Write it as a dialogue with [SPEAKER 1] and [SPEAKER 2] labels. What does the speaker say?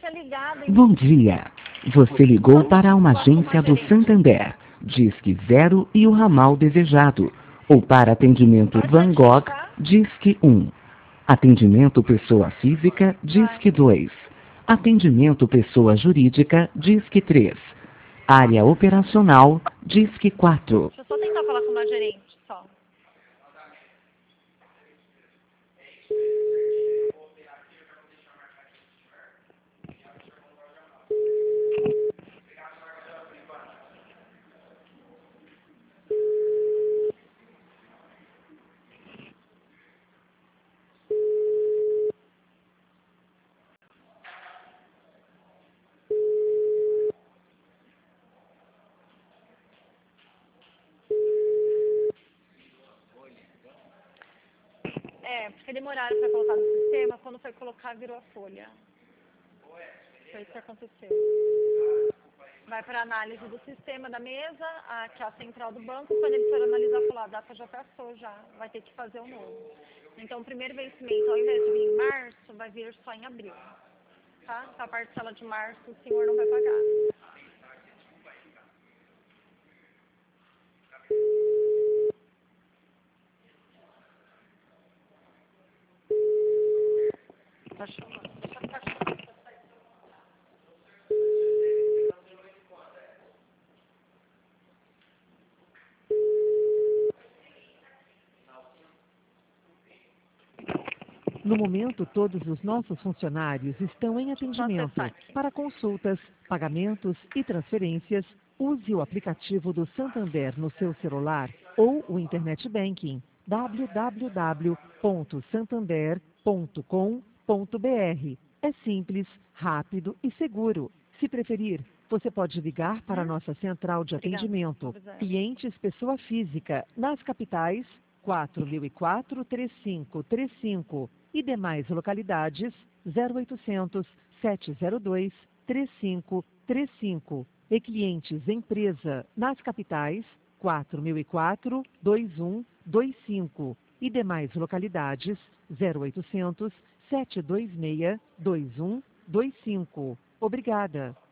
[SPEAKER 1] tinha ligado.
[SPEAKER 2] Bom dia. Você ligou para uma agência do Santander. Disque 0 e o ramal desejado. Ou para atendimento Van Gogh, Disque 1. Atendimento pessoa física, Disque 2. Atendimento pessoa jurídica, Disque 3. Área operacional, Disque 4.
[SPEAKER 1] Deixa eu só tentar falar com uma gerente, só. Porque demoraram para colocar no sistema, quando foi colocar virou a folha. Foi isso que aconteceu. Vai para análise do sistema da mesa, que é a central do banco, quando eles forem analisar, falar, a data já passou já, vai ter que fazer um novo. Então o primeiro vencimento, ao invés de vir em março, vai vir só em abril. Tá? Então, a parcela de março o senhor não vai pagar. Tá chamando.
[SPEAKER 3] No momento, todos os nossos funcionários estão em atendimento. Para consultas, pagamentos e transferências, use o aplicativo do Santander no seu celular ou o Internet Banking www.santander.com.br. É simples, rápido e seguro. Se preferir, você pode ligar para a nossa central de atendimento. Clientes pessoa física, nas capitais 4004-3535 e demais localidades 0800 702 3535. E clientes empresa nas capitais 4004-2125 e demais localidades 0800 726 2125. Obrigada.